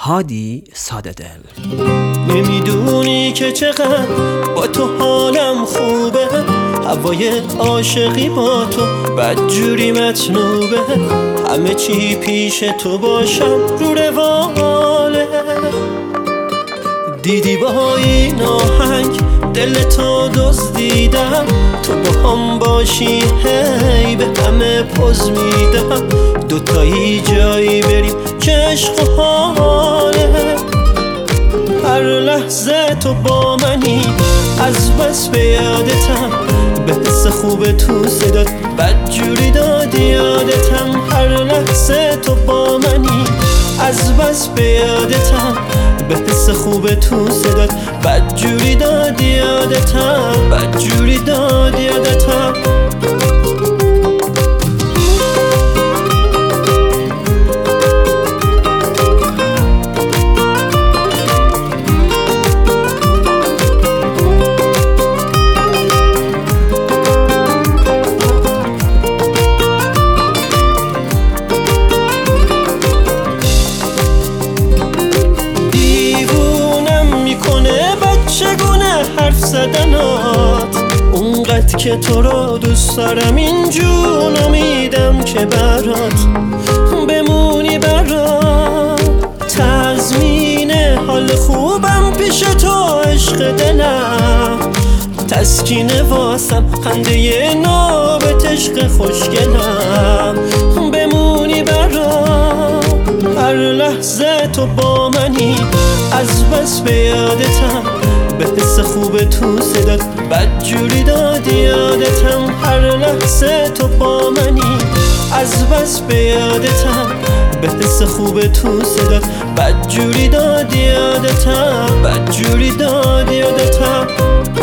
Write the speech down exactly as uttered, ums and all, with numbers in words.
هادی ساده دل. نمیدونی که چقدر با تو حالم خوبه، هوای عاشقی با تو بدجوری مطلوبه، همه چی پیش تو باشم رو رواله. دیدی با این آهنگ دل تو دزدیدم، تو با هم باشی هی به همه پوز میدم، دوتایی جایی بریم که عشق و حاله. هر لحظه تو با منی از بس به یادتم، به حس خوب تو صدات بدجوری دادی یادتم. هر لحظه تو با منی از بس به یادتم، به حس خوب تو صدات بدجوری دادی یادتم، بدجوری دادی یادتم. چگونه حرف زدنات اونقدر که تو رو دوست دارم، این جونو میدم که برات بمونی، برات تضمین حال خوبم پیش تو عشق دلم، تسکین واسم خنده نابت عشق خوشگلم، بمونی برات. هر لحظه تو با منی از بس به یادتم، به حس خوب تو صدات بدجوری دادی یادتم. هر لحظه تو با منی از بس به یادتم، به حس خوب تو صدات بدجوری دادی یادتم، بدجوری دادی یادتم.